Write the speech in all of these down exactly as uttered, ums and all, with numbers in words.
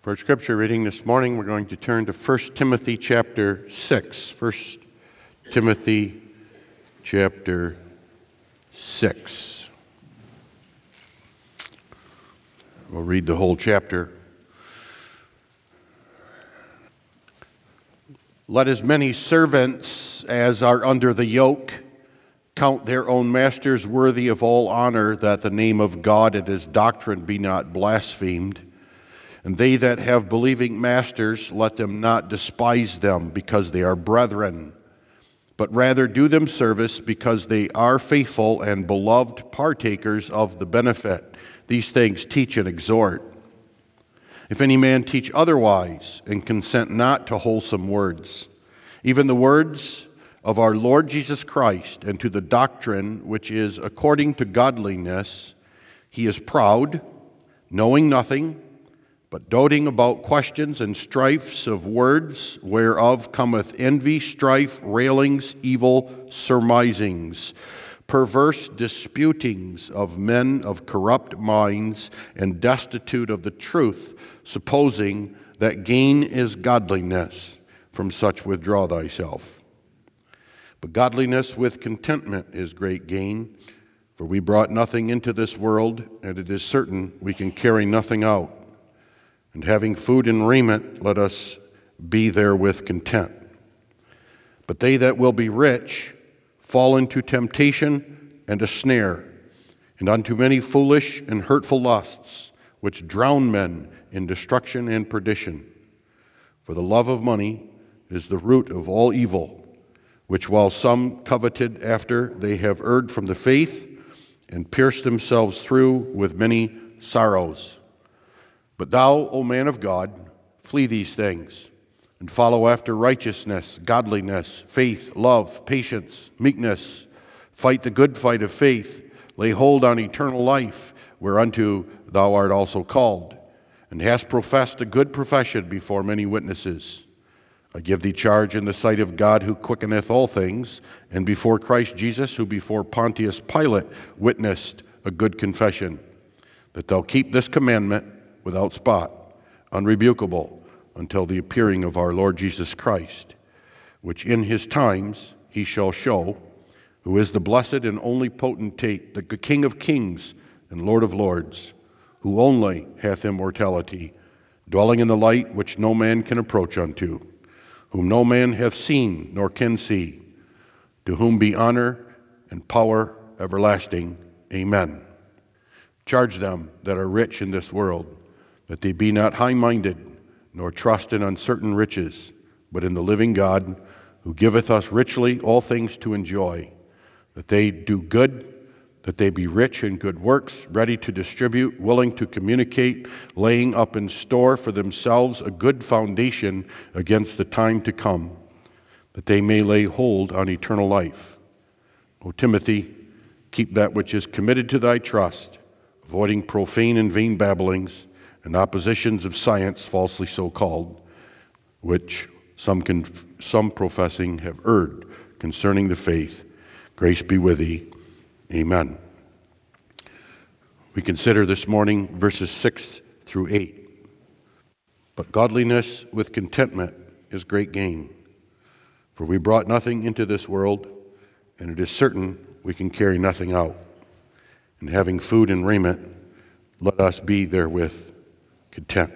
For our scripture reading this morning, we're going to turn to First Timothy chapter six. First Timothy chapter six. We'll read the whole chapter. Let as many servants as are under the yoke count their own masters worthy of all honor, that the name of God and his doctrine be not blasphemed. And they that have believing masters, let them not despise them, because they are brethren, but rather do them service, because they are faithful and beloved partakers of the benefit. These things teach and exhort. If any man teach otherwise, and consent not to wholesome words, even the words of our Lord Jesus Christ, and to the doctrine which is according to godliness, he is proud, knowing nothing, but doting about questions and strifes of words, whereof cometh envy, strife, railings, evil surmisings, perverse disputings of men of corrupt minds, and destitute of the truth, supposing that gain is godliness. From such withdraw thyself. But godliness with contentment is great gain, for we brought nothing into this world, and it is certain we can carry nothing out. And having food and raiment, let us be therewith content. But they that will be rich fall into temptation and a snare, and unto many foolish and hurtful lusts, which drown men in destruction and perdition. For the love of money is the root of all evil, which while some coveted after, they have erred from the faith, and pierced themselves through with many sorrows. But thou, O man of God, flee these things, and follow after righteousness, godliness, faith, love, patience, meekness. Fight the good fight of faith. Lay hold on eternal life, whereunto thou art also called, and hast professed a good profession before many witnesses. I give thee charge in the sight of God, who quickeneth all things, and before Christ Jesus, who before Pontius Pilate witnessed a good confession, that thou keep this commandment without spot, unrebukable, until the appearing of our Lord Jesus Christ, which in his times he shall show, who is the blessed and only potentate, the King of kings and Lord of lords, who only hath immortality, dwelling in the light which no man can approach unto, whom no man hath seen nor can see, to whom be honor and power everlasting. Amen. Charge them that are rich in this world, that they be not high-minded, nor trust in uncertain riches, but in the living God, who giveth us richly all things to enjoy, that they do good, that they be rich in good works, ready to distribute, willing to communicate, laying up in store for themselves a good foundation against the time to come, that they may lay hold on eternal life. O Timothy, keep that which is committed to thy trust, avoiding profane and vain babblings, and oppositions of science, falsely so called, which some, conf- some professing have erred concerning the faith. Grace be with thee. Amen. We consider this morning verses six through eight. But godliness with contentment is great gain, for we brought nothing into this world, and it is certain we can carry nothing out. And having food and raiment, let us be therewith content.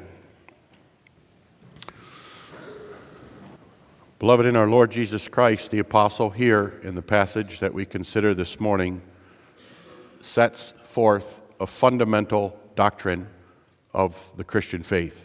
Beloved in our Lord Jesus Christ, the apostle here in the passage that we consider this morning sets forth a fundamental doctrine of the Christian faith.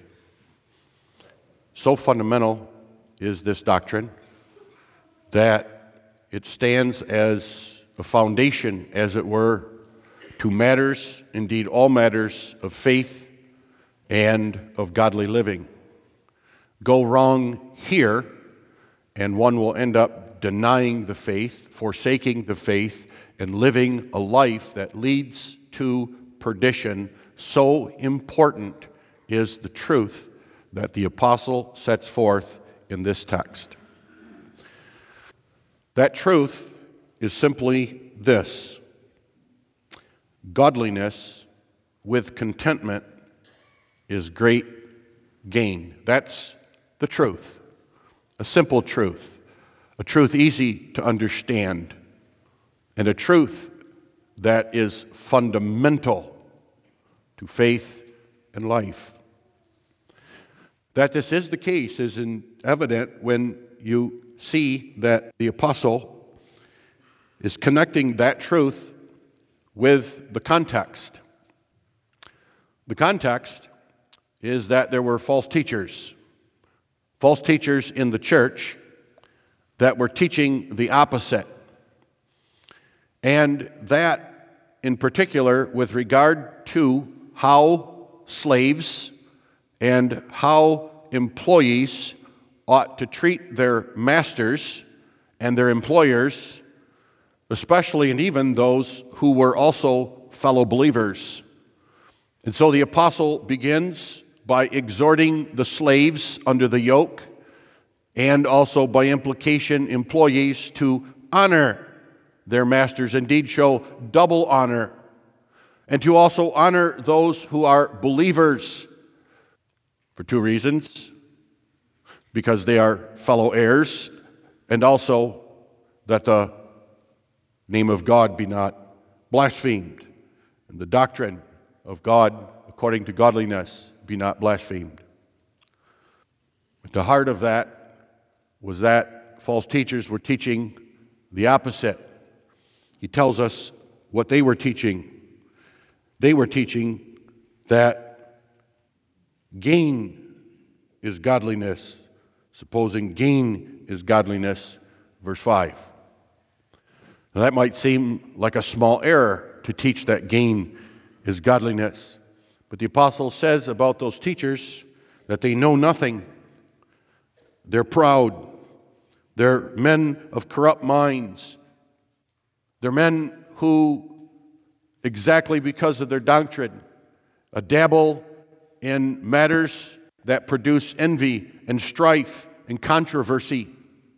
So fundamental is this doctrine that it stands as a foundation, as it were, to matters, indeed all matters of faith and of godly living. Go wrong here, and one will end up denying the faith, forsaking the faith, and living a life that leads to perdition. So important is the truth that the apostle sets forth in this text. That truth is simply this: godliness with contentment is great gain. That's the truth, a simple truth, a truth easy to understand, and a truth that is fundamental to faith and life. That this is the case is in evident when you see that the apostle is connecting that truth with the context. The context is that there were false teachers, false teachers in the church that were teaching the opposite. And that, in particular, with regard to how slaves and how employees ought to treat their masters and their employers, especially and even those who were also fellow believers. And so the apostle begins by exhorting the slaves under the yoke and also by implication employees to honor their masters, indeed show double honor, and to also honor those who are believers for two reasons: because they are fellow heirs, and also that the name of God be not blasphemed, and the doctrine of God according to godliness be not blasphemed. At the heart of that was that false teachers were teaching the opposite. He tells us what they were teaching. They were teaching that gain is godliness, supposing gain is godliness, verse five. Now that might seem like a small error to teach that gain is godliness, but the apostle says about those teachers that they know nothing. They're proud. They're men of corrupt minds. They're men who, exactly because of their doctrine, uh, dabble in matters that produce envy and strife and controversy.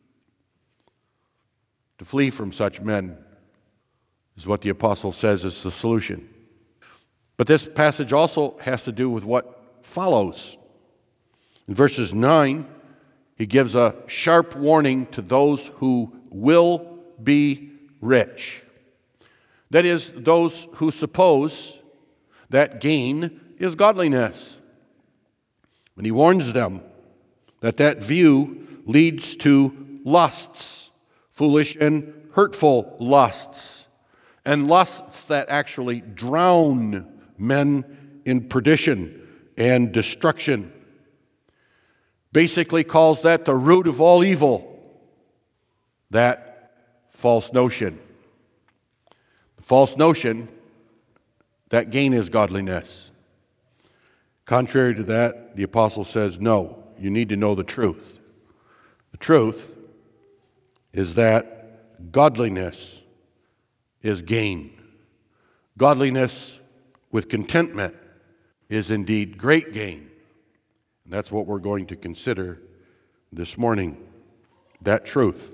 To flee from such men is what the apostle says is the solution. But this passage also has to do with what follows. In verses nine, he gives a sharp warning to those who will be rich. That is, those who suppose that gain is godliness. And he warns them that that view leads to lusts, foolish and hurtful lusts, and lusts that actually drown men in perdition and destruction. Basically calls that the root of all evil, that false notion. The false notion that gain is godliness. Contrary to that, the apostle says, no, you need to know the truth. The truth is that godliness is gain. Godliness with contentment is indeed great gain. And that's what we're going to consider this morning, that truth.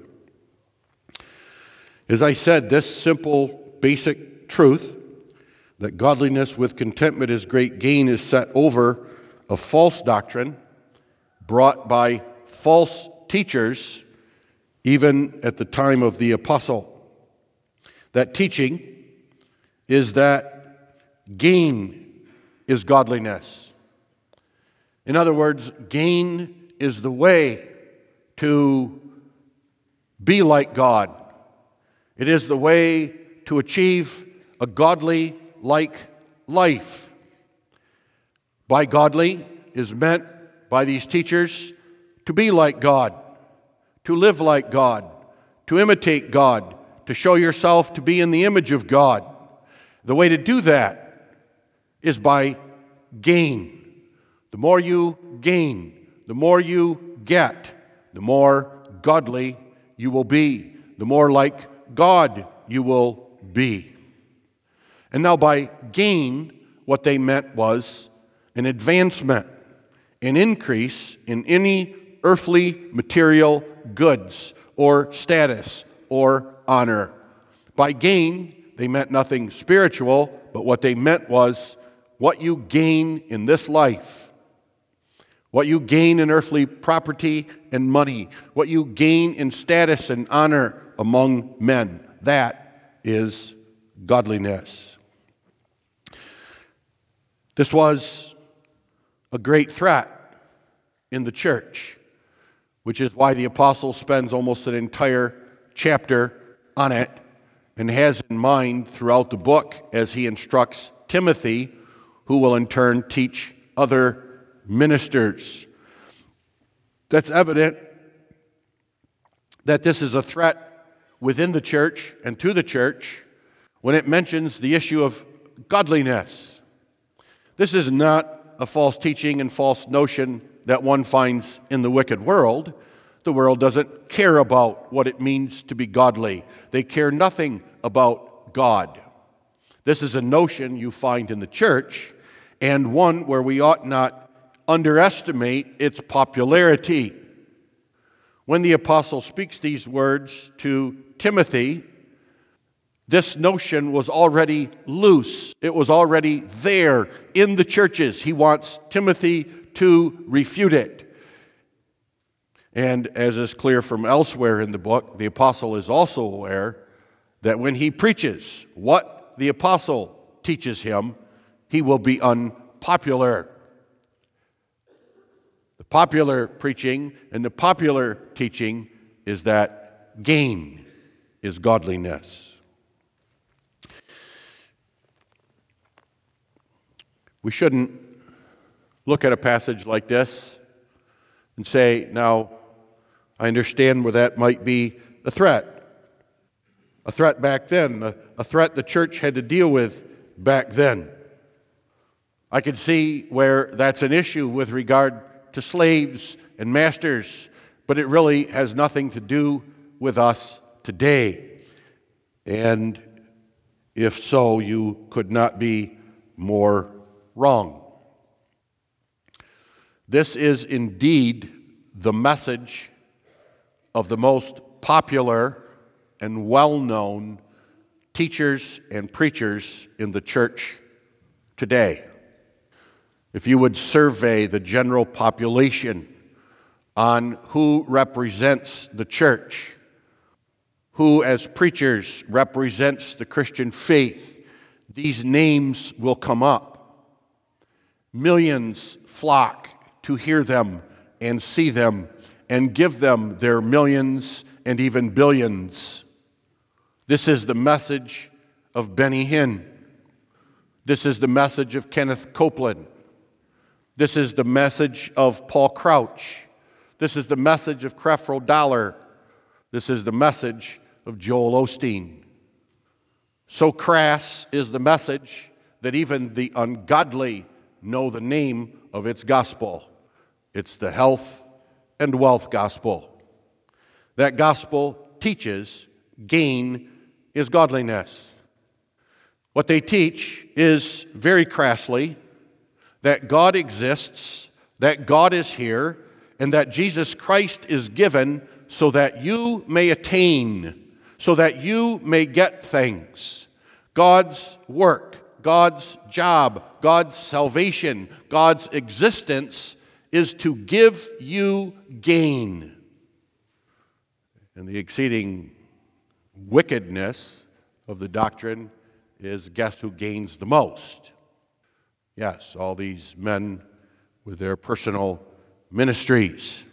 As I said, this simple, basic truth that godliness with contentment is great gain is set over a false doctrine brought by false teachers even at the time of the apostle. That teaching is that gain is godliness. In other words, gain is the way to be like God. It is the way to achieve a godly-like life. By godly is meant by these teachers to be like God, to live like God, to imitate God, to show yourself to be in the image of God. The way to do that is by gain. The more you gain, the more you get, the more godly you will be, the more like God you will be. And now by gain, what they meant was an advancement, an increase in any earthly material goods or status or honor. By gain, they meant nothing spiritual, but what they meant was what you gain in this life. what you gain in earthly property and money, what you gain in status and honor among men. That is godliness. This was a great threat in the church, which is why the apostle spends almost an entire chapter on it and has in mind throughout the book as he instructs Timothy, who will in turn teach other ministers. That's evident that this is a threat within the church and to the church when it mentions the issue of godliness. This is not a false teaching and false notion that one finds in the wicked world. The world doesn't care about what it means to be godly. They care nothing about God. This is a notion you find in the church, and one where we ought not underestimate its popularity. When the apostle speaks these words to Timothy, this notion was already loose. It was already there in the churches. He wants Timothy to refute it. And as is clear from elsewhere in the book, the apostle is also aware that when he preaches what the apostle teaches him, he will be unpopular. The popular preaching and the popular teaching is that gain is godliness. We shouldn't look at a passage like this and say, now, I understand where that might be a threat. A threat back then, a, a threat the church had to deal with back then. I could see where that's an issue with regard to slaves and masters, but it really has nothing to do with us today. And if so, you could not be more wrong. This is indeed the message of the most popular and well-known teachers and preachers in the church today. If you would survey the general population on who represents the church, who as preachers represents the Christian faith, these names will come up. Millions flock to hear them and see them and give them their millions and even billions. This is the message of Benny Hinn. This is the message of Kenneth Copeland. This is the message of Paul Crouch. This is the message of Creflo Dollar. This is the message of Joel Osteen. So crass is the message that even the ungodly know the name of its gospel. It's the health and wealth gospel. That gospel teaches gain is godliness. What they teach is very crassly that God exists, that God is here, and that Jesus Christ is given so that you may attain, so that you may get things. God's work, God's job, God's salvation, God's existence is to give you gain. And the exceeding wickedness of the doctrine is guess who gains the most? Yes, all these men with their personal ministries.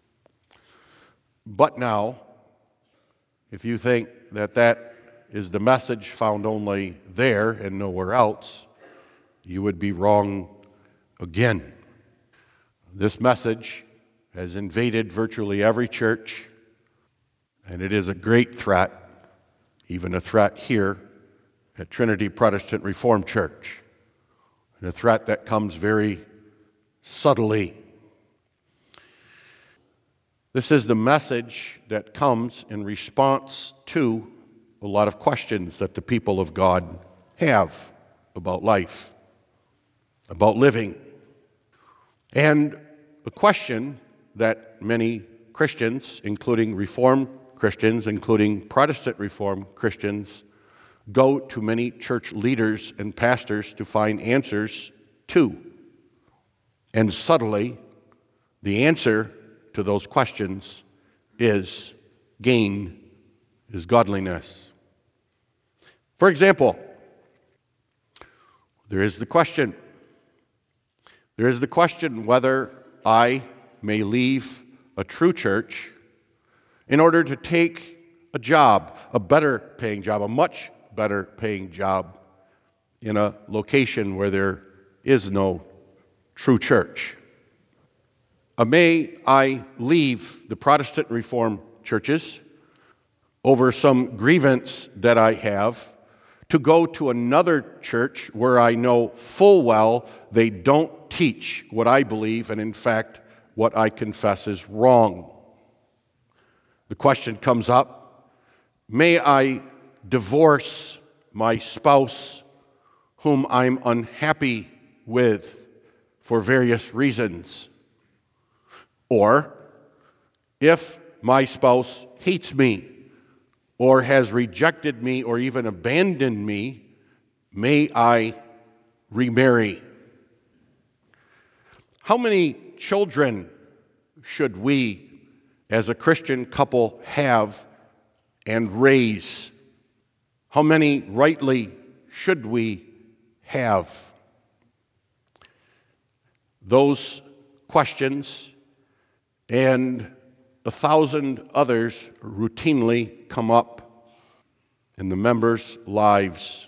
But now, if you think that that is the message found only there and nowhere else, you would be wrong again. This message has invaded virtually every church, and it is a great threat, even a threat here at Trinity Protestant Reformed Church, and a threat that comes very subtly. This is the message that comes in response to a lot of questions that the people of God have about life, about living. And a question that many Christians, including Reformed Christians, including Protestant Reformed Christians, go to many church leaders and pastors to find answers to. And subtly, The answer to those questions is gain is godliness. For example, there is the question. There is the question whether I may leave a true church in order to take a job, a better paying job, a much better paying job in a location where there is no true church. Uh, may I leave the Protestant Reformed churches over some grievance that I have to go to another church where I know full well they don't teach what I believe, and in fact, what I confess is wrong. The question comes up, may I divorce my spouse whom I'm unhappy with for various reasons? Or, if my spouse hates me or has rejected me or even abandoned me, may I remarry? How many children should we, as a Christian couple, have and raise? How many rightly should we have? Those questions and a thousand others routinely come up in the members' lives.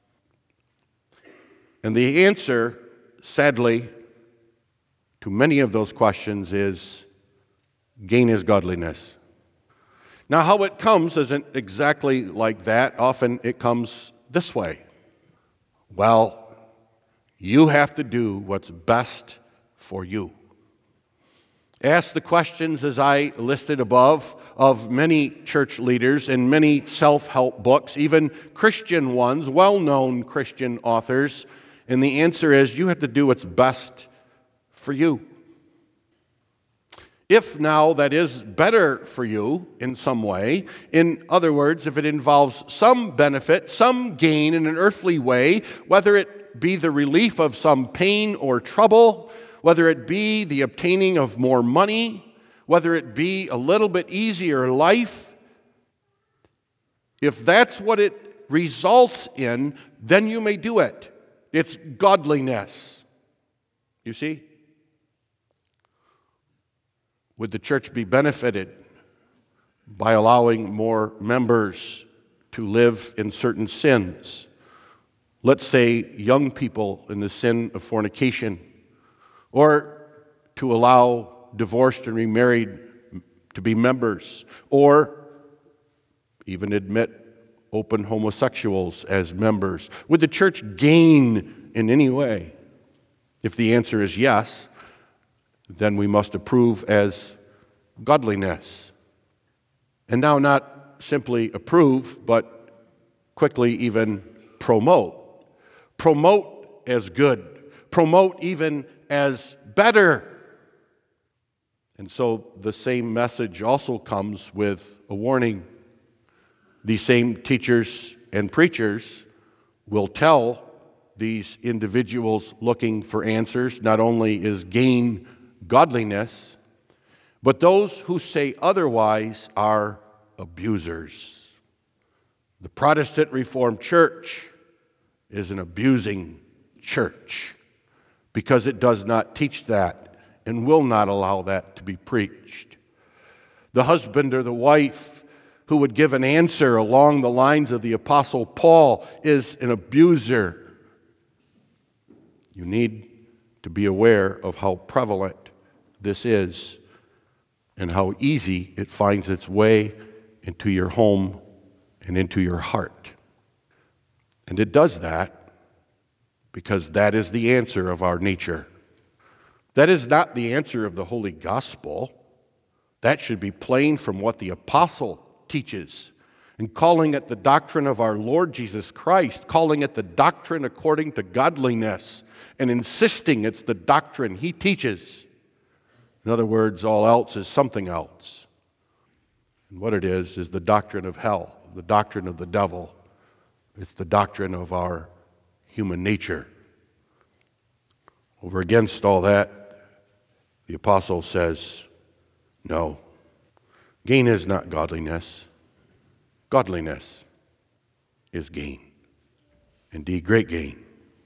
And the answer, sadly, to many of those questions is gain is godliness. Now, how it comes isn't exactly like that. Often it comes this way. Well, you have to do what's best for you. Ask the questions as I listed above of many church leaders in many self-help books, even Christian ones, well-known Christian authors, and the answer is you have to do what's best for you. If now that is better for you in some way, in other words, if it involves some benefit, some gain in an earthly way, whether it be the relief of some pain or trouble, whether it be the obtaining of more money, whether it be a little bit easier life, if that's what it results in, then you may do it. It's godliness. You see? Would the church be benefited by allowing more members to live in certain sins? Let's say young people in the sin of fornication, or to allow divorced and remarried to be members, or even admit open homosexuals as members. Would the church gain in any way? If the answer is yes, then we must approve as godliness. And now not simply approve, but quickly even promote. Promote as good. Promote even as better. And so the same message also comes with a warning. These same teachers and preachers will tell these individuals looking for answers, not only is gain godliness, but those who say otherwise are abusers. The Protestant Reformed Church is an abusing church, because it does not teach that and will not allow that to be preached. The husband or the wife who would give an answer along the lines of the Apostle Paul is an abuser. You need to be aware of how prevalent this is and how easy it finds its way into your home and into your heart. And it does that because that is the answer of our nature. That is not the answer of the Holy Gospel. That should be plain from what the apostle teaches. And calling it the doctrine of our Lord Jesus Christ, calling it the doctrine according to godliness, and insisting it's the doctrine he teaches. In other words, all else is something else. And what it is, is the doctrine of hell, the doctrine of the devil. It's the doctrine of our human nature. Over against all that, The apostle says, no, gain is not godliness. Godliness is gain. Indeed, great gain.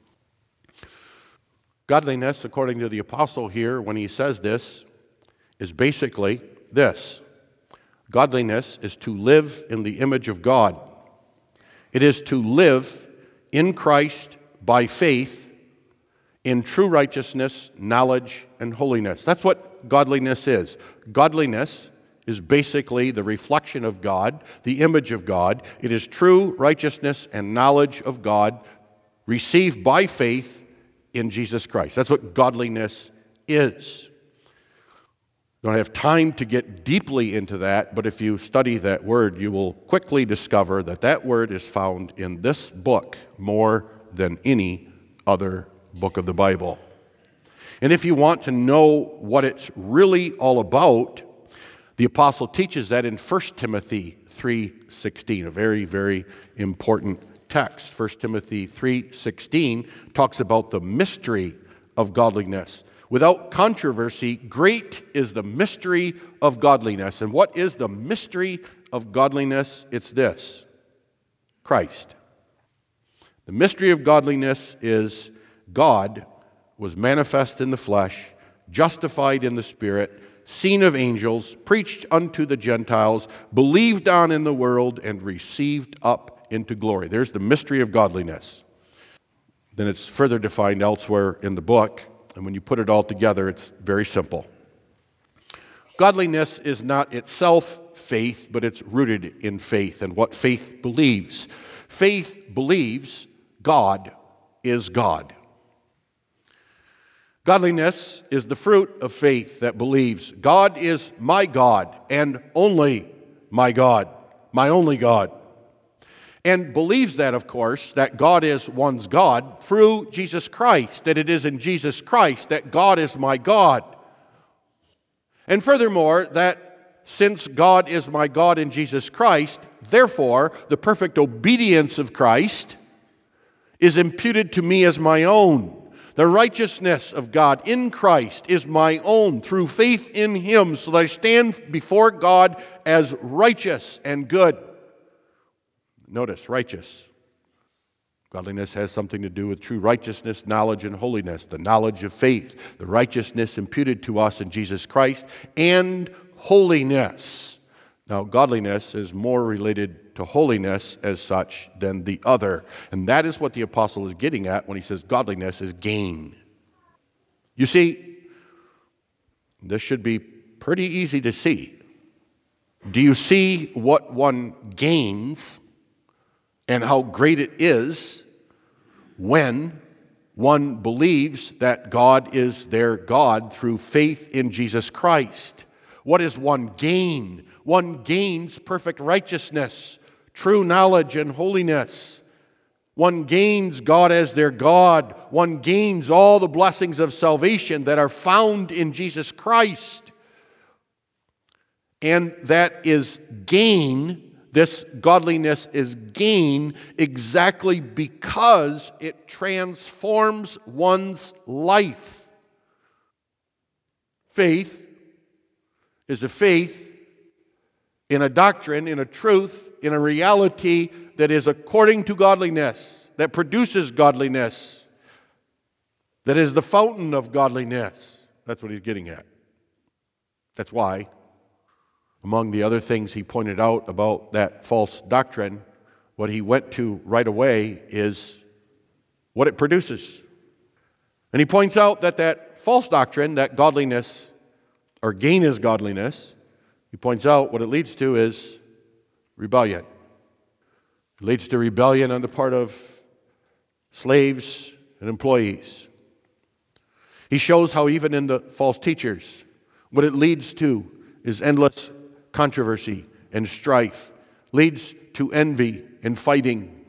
Godliness, according to the apostle here, when he says this, is basically this. Godliness is to live in the image of God. It is to live in Christ by faith in true righteousness, knowledge, and holiness. That's what godliness is. Godliness is basically the reflection of God, the image of God. It is true righteousness and knowledge of God received by faith in Jesus Christ. That's what godliness is. Don't have time to get deeply into that, but if you study that word, you will quickly discover that that word is found in this book more than any other book of the Bible. And if you want to know what it's really all about, the apostle teaches that in First Timothy three sixteen, a very, very important text. First Timothy three sixteen talks about the mystery of godliness. Without controversy, great is the mystery of godliness. And what is the mystery of godliness? It's this: Christ. The mystery of godliness is God was manifest in the flesh, justified in the Spirit, seen of angels, preached unto the Gentiles, believed on in the world, and received up into glory. There's the mystery of godliness. Then it's further defined elsewhere in the book, and when you put it all together, it's very simple. Godliness is not itself faith, but it's rooted in faith and what faith believes. Faith believes God is God. Godliness is the fruit of faith that believes God is my God and only my God, my only God. And believes that, of course, that God is one's God through Jesus Christ, that it is in Jesus Christ that God is my God. And furthermore, that since God is my God in Jesus Christ, therefore, the perfect obedience of Christ is imputed to me as my own. The righteousness of God in Christ is my own through faith in Him, so that I stand before God as righteous and good. Notice, righteous. Godliness has something to do with true righteousness, knowledge, and holiness. The knowledge of faith, the righteousness imputed to us in Jesus Christ, and holiness. Now, godliness is more related to holiness as such than the other. And that is what the apostle is getting at when he says godliness is gain. You see, this should be pretty easy to see. Do you see what one gains and how great it is when one believes that God is their God through faith in Jesus Christ? What does one gain? One gains perfect righteousness, true knowledge and holiness. One gains God as their God. One gains all the blessings of salvation that are found in Jesus Christ. And that is gain. This godliness is gain exactly because it transforms one's life. Faith is a faith in a doctrine, in a truth, in a reality that is according to godliness, that produces godliness, that is the fountain of godliness. That's what he's getting at. That's why, among the other things he pointed out about that false doctrine, what he went to right away is what it produces. And he points out that that false doctrine, that godliness, or gain is godliness, he points out what it leads to is rebellion. It leads to rebellion on the part of slaves and employees. He shows how even in the false teachers, what it leads to is endless controversy and strife, leads to envy and fighting.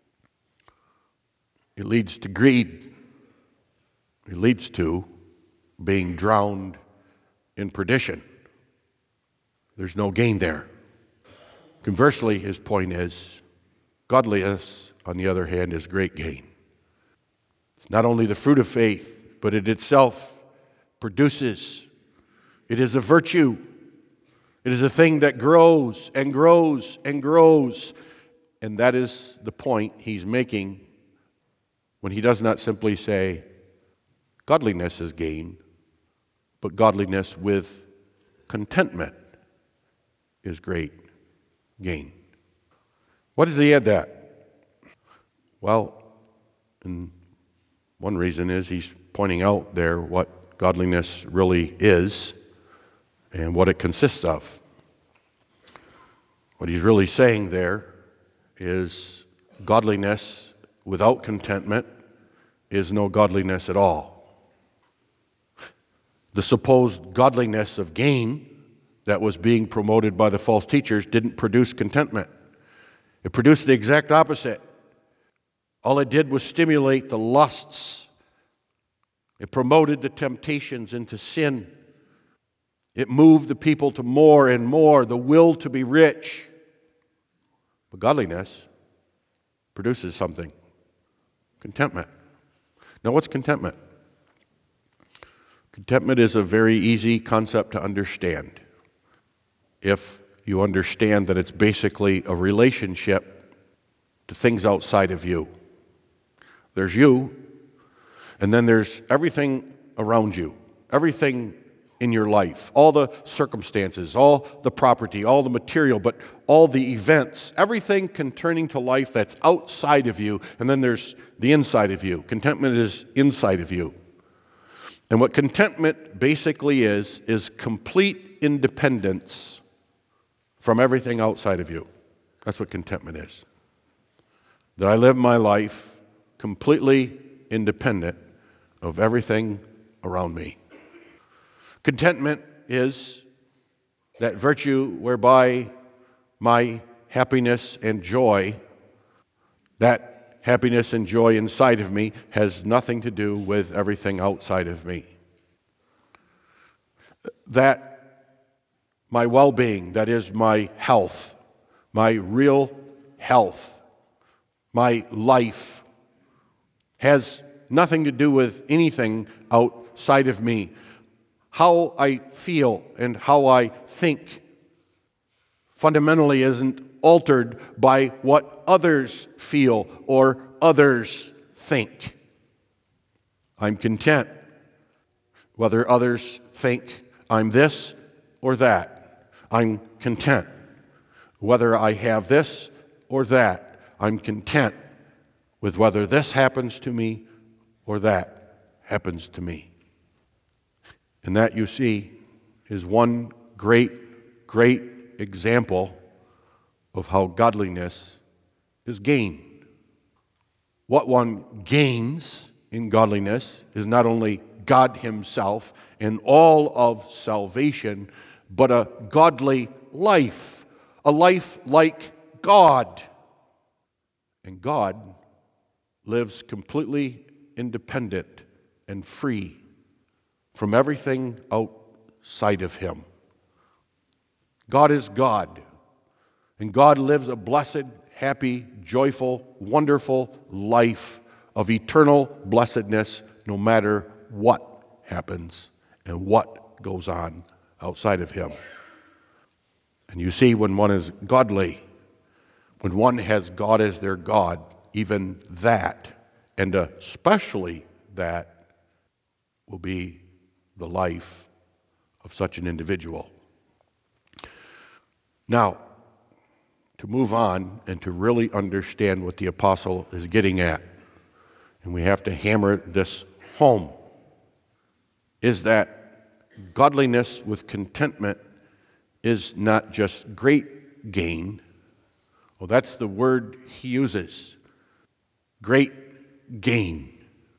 It leads to greed. It leads to being drowned in perdition. There's no gain there. Conversely, his point is, godliness, on the other hand, is great gain. It's not only the fruit of faith, but it itself produces It is a virtue. It is a thing that grows and grows and grows. And that is the point he's making when he does not simply say, godliness is gain, but godliness with contentment is great gain. What does he add that? Well, and one reason is he's pointing out there what godliness really is and what it consists of. What he's really saying there is godliness without contentment is no godliness at all. The supposed godliness of gain that was being promoted by the false teachers didn't produce contentment. It produced the exact opposite. All it did was stimulate the lusts. It promoted the temptations into sin. It moved the people to more and more, the will to be rich. But godliness produces something. Contentment. Now, what's contentment? Contentment is a very easy concept to understand if you understand that it's basically a relationship to things outside of you. There's you, and then there's everything around you, everything in your life, all the circumstances, all the property, all the material, but all the events, everything concerning to life that's outside of you, and then there's the inside of you. Contentment is inside of you. And what contentment basically is, is complete independence from everything outside of you. That's what contentment is. That I live my life completely independent of everything around me. Contentment is that virtue whereby my happiness and joy, that happiness and joy inside of me has nothing to do with everything outside of me. That my well-being, that is my health, my real health, my life, has nothing to do with anything outside of me. How I feel and how I think fundamentally isn't altered by what others feel or others think. I'm content whether others think I'm this or that. I'm content whether I have this or that. I'm content with whether this happens to me or that happens to me. And that, you see, is one great, great example of how godliness is gained. What one gains in godliness is not only God Himself and all of salvation, but a godly life, a life like God. And God lives completely independent and free from everything outside of Him. God is God, and God lives a blessed, happy, joyful, wonderful life of eternal blessedness no matter what happens and what goes on outside of Him. And you see, when one is godly, when one has God as their God, even that, and especially that, will be the life of such an individual. Now, to move on and to really understand what the apostle is getting at, and we have to hammer this home, is that godliness with contentment is not just great gain. Well, that's the word he uses. Great gain.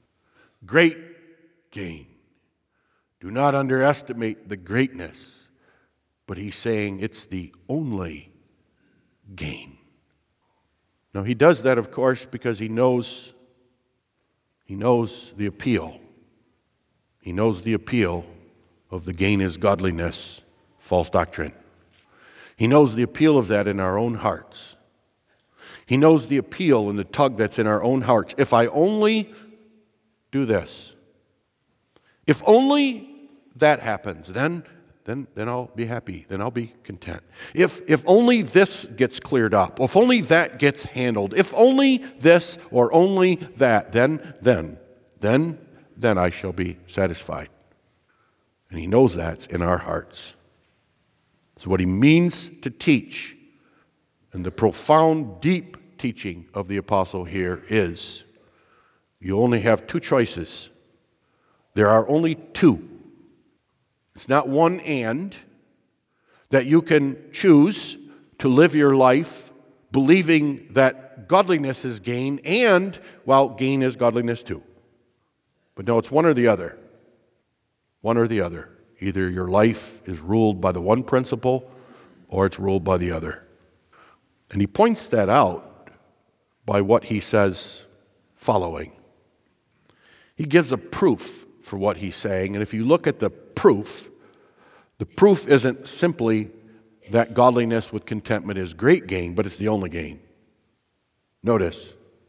Great gain. Do not underestimate the greatness, but he's saying it's the only gain. Now, he does that, of course, because he knows he knows the appeal. He knows the appeal of the gain is godliness, false doctrine. He knows the appeal of that in our own hearts. He knows the appeal and the tug that's in our own hearts. If I only do this, if only that happens, then then, then I'll be happy. Then I'll be content. If, if only this gets cleared up, if only that gets handled, if only this or only that, then, then, then, then I shall be satisfied. And he knows that's in our hearts. So what he means to teach, and the profound, deep teaching of the apostle here is, you only have two choices. There are only two. It's not one and, that you can choose to live your life believing that godliness is gain, and, well, gain is godliness too. But no, it's one or the other. One or the other. Either your life is ruled by the one principle, or it's ruled by the other. And he points that out by what he says following. He gives a proof for what he's saying, and if you look at the proof, the proof isn't simply that godliness with contentment is great gain, but it's the only gain. Notice,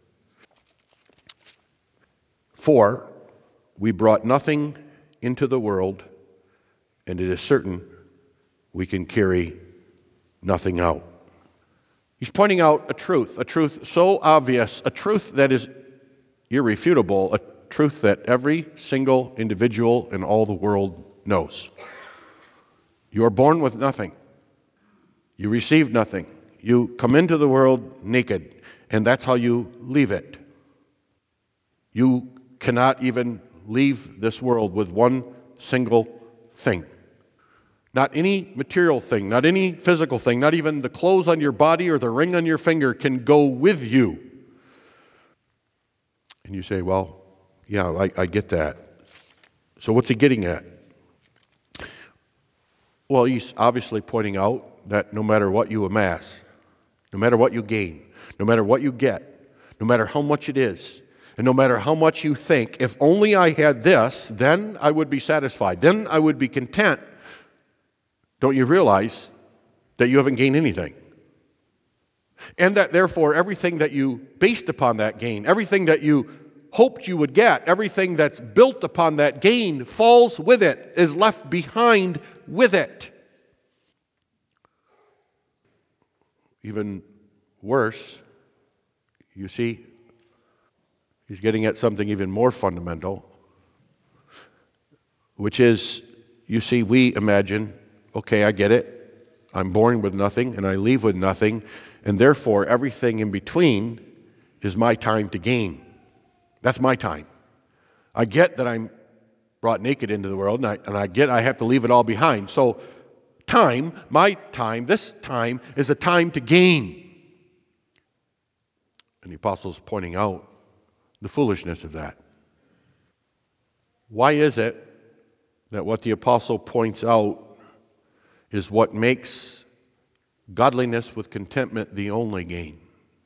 for we brought nothing into the world, and it is certain we can carry nothing out. He's pointing out a truth, a truth so obvious, a truth that is irrefutable, a truth that every single individual in all the world knows. You are born with nothing. You receive nothing. You come into the world naked, and that's how you leave it. You cannot even leave this world with one single thing. Not any material thing, not any physical thing, not even the clothes on your body or the ring on your finger can go with you. And you say, well, yeah, I, I get that. So what's he getting at? Well, he's obviously pointing out that no matter what you amass, no matter what you gain, no matter what you get, no matter how much it is, and no matter how much you think, if only I had this, then I would be satisfied, then I would be content. Don't you realize that you haven't gained anything? And that therefore everything that you based upon that gain, everything that you hoped you would get, everything that's built upon that gain falls with it, is left behind with it. Even worse, you see, he's getting at something even more fundamental, which is, you see, we imagine, okay, I get it. I'm born with nothing and I leave with nothing, and therefore everything in between is my time to gain. That's my time. I get that I'm brought naked into the world, and I, and I get I have to leave it all behind. So time, my time, this time is a time to gain. And the apostle's pointing out the foolishness of that. Why is it that what the apostle points out is what makes godliness with contentment the only gain?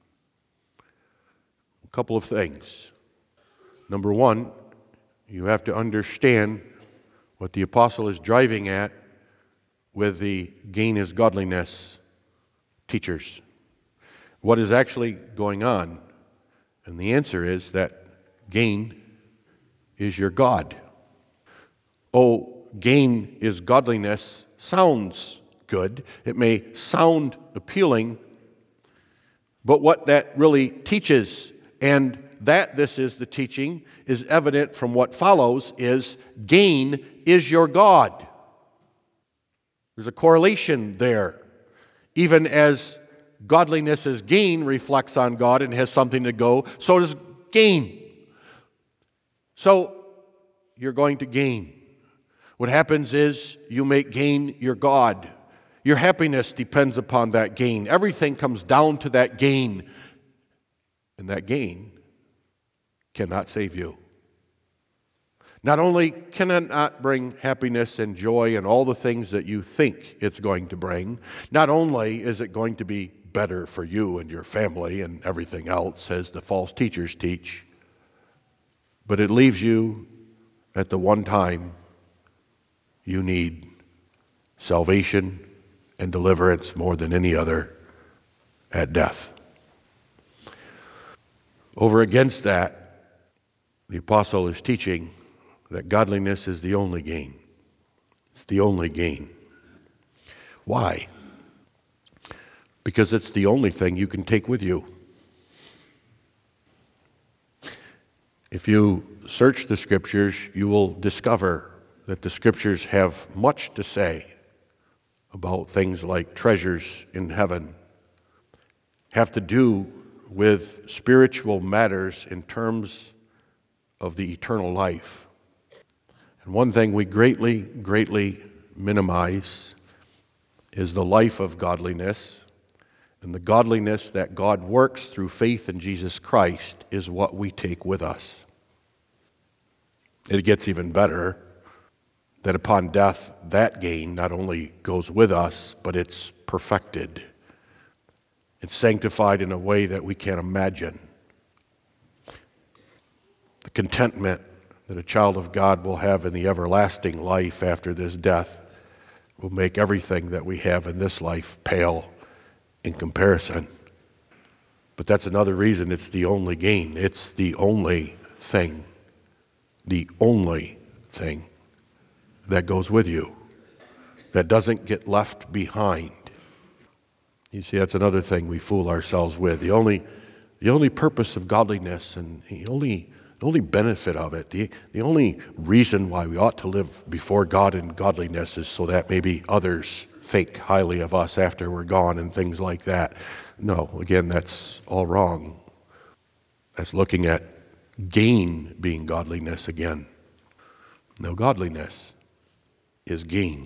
A couple of things. Number one, you have to understand what the apostle is driving at with the gain is godliness teachers. What is actually going on? And the answer is that gain is your God. Oh, gain is godliness sounds good. It may sound appealing, but what that really teaches, and that this is the teaching, is evident from what follows, is gain is your God. There's a correlation there. Even as godliness as gain reflects on God and has something to go, so does gain. So you're going to gain. What happens is you make gain your God. Your happiness depends upon that gain. Everything comes down to that gain. And that gain cannot save you. Not only can it not bring happiness and joy and all the things that you think it's going to bring, not only is it going to be better for you and your family and everything else, as the false teachers teach, but it leaves you at the one time you need salvation and deliverance more than any other, at death. Over against that, the apostle is teaching that godliness is the only gain. It's the only gain. Why? Because it's the only thing you can take with you. If you search the Scriptures, you will discover that the Scriptures have much to say about things like treasures in heaven, have to do with spiritual matters in terms of the eternal life. And one thing we greatly, greatly minimize is the life of godliness, and the godliness that God works through faith in Jesus Christ is what we take with us. It gets even better that upon death, that gain not only goes with us, but it's perfected. It's sanctified in a way that we can't imagine. The contentment that a child of God will have in the everlasting life after this death will make everything that we have in this life pale in comparison. But that's another reason it's the only gain. It's the only thing, the only thing that goes with you, that doesn't get left behind. You see, that's another thing we fool ourselves with. The only, the only purpose of godliness and the only, the only benefit of it, the, the only reason why we ought to live before God in godliness is so that maybe others think highly of us after we're gone and things like that. No, again, that's all wrong. That's looking at gain being godliness again. No, godliness is gain.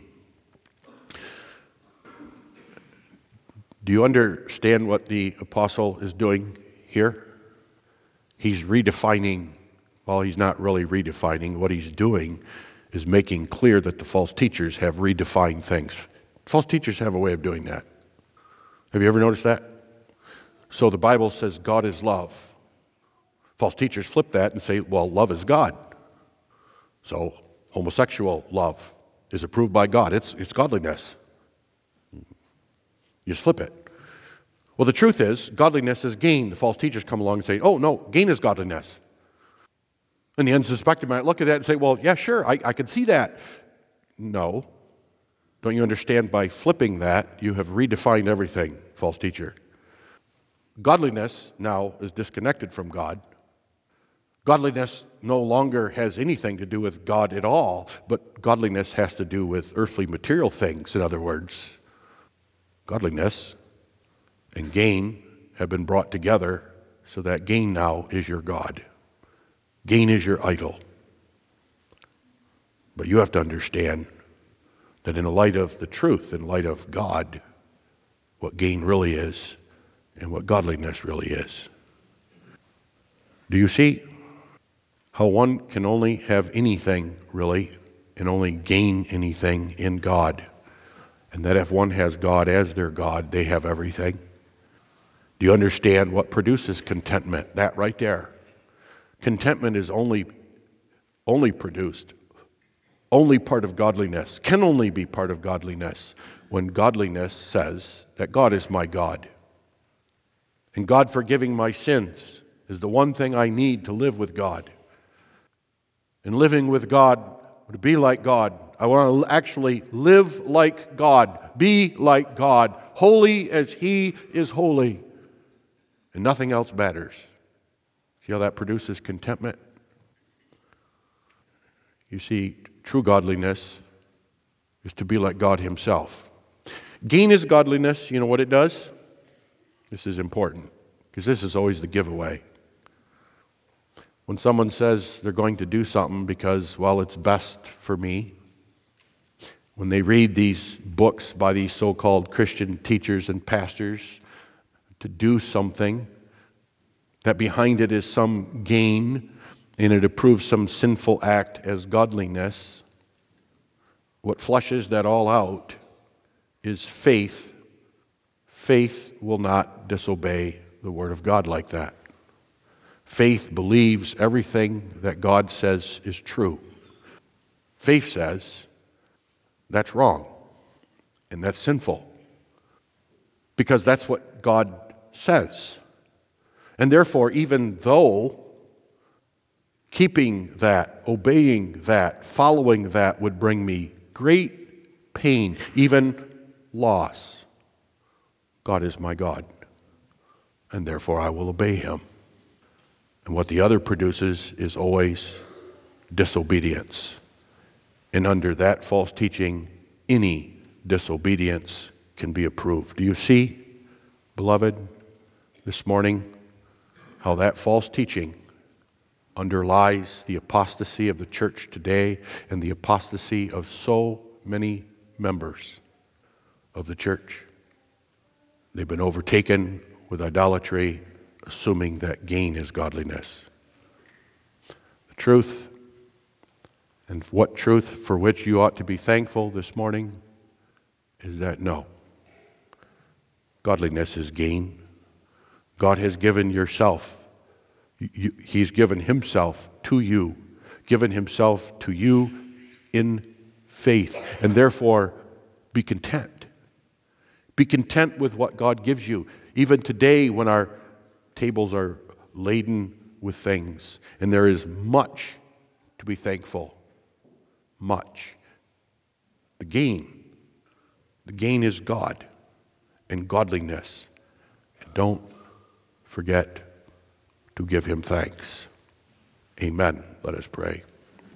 Do you understand what the apostle is doing here? He's redefining, well, he's not really redefining. What he's doing is making clear that the false teachers have redefined things. False teachers have a way of doing that. Have you ever noticed that? So the Bible says God is love. False teachers flip that and say, well, love is God. So homosexual love is approved by God. It's, it's godliness. You just flip it. Well, the truth is, godliness is gain. The false teachers come along and say, oh, no, gain is godliness. And the unsuspecting might look at that and say, well, yeah, sure, I, I can see that. No. Don't you understand? By flipping that, you have redefined everything, false teacher. Godliness now is disconnected from God. Godliness no longer has anything to do with God at all, but godliness has to do with earthly material things, in other words. Godliness and gain have been brought together so that gain now is your God. Gain is your idol. But you have to understand that in the light of the truth, in light of God, what gain really is and what godliness really is. Do you see how one can only have anything really and only gain anything in God? And that if one has God as their God, they have everything. Do you understand what produces contentment? That right there. Contentment is only, only produced, only part of godliness, can only be part of godliness when godliness says that God is my God. And God forgiving my sins is the one thing I need to live with God. And living with God, to be like God, I want to actually live like God, be like God, holy as He is holy, and nothing else matters. See how that produces contentment? You see, true godliness is to be like God Himself. Gain is godliness. You know what it does? This is important, because this is always the giveaway. When someone says they're going to do something because, well, it's best for me, when they read these books by these so-called Christian teachers and pastors to do something, that behind it is some gain, and it approves some sinful act as godliness, what flushes that all out is faith. Faith will not disobey the Word of God like that. Faith believes everything that God says is true. Faith says that's wrong and that's sinful because that's what God says. And therefore, even though keeping that, obeying that, following that would bring me great pain, even loss. God is my God, and therefore I will obey him. And what the other produces is always disobedience. And under that false teaching, any disobedience can be approved. Do you see, beloved, this morning, how that false teaching underlies the apostasy of the church today and the apostasy of so many members of the church? They've been overtaken with idolatry, assuming that gain is godliness. The truth, and what truth for which you ought to be thankful this morning, is that no, godliness is gain. God has given yourself, you, he's given himself to you, given himself to you in faith, and therefore be content. Be content with what God gives you. Even today when our tables are laden with things, and there is much to be thankful. Much. The gain. The gain is God and godliness. And don't forget to give him thanks. Amen. Let us pray.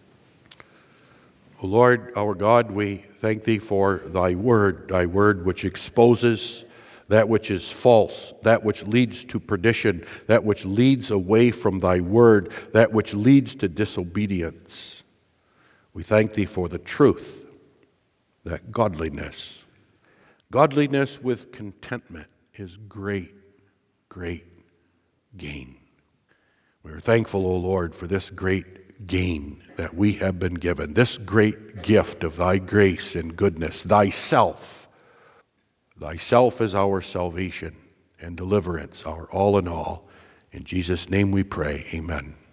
O Lord, our God, we thank thee for thy word, thy word which exposes that which is false, that which leads to perdition, that which leads away from thy word, that which leads to disobedience. We thank thee for the truth, that godliness, godliness with contentment is great, great gain. We are thankful, O Lord, for this great gain that we have been given, this great gift of thy grace and goodness, thyself. Thyself is our salvation and deliverance, our all in all. In Jesus' name we pray, amen.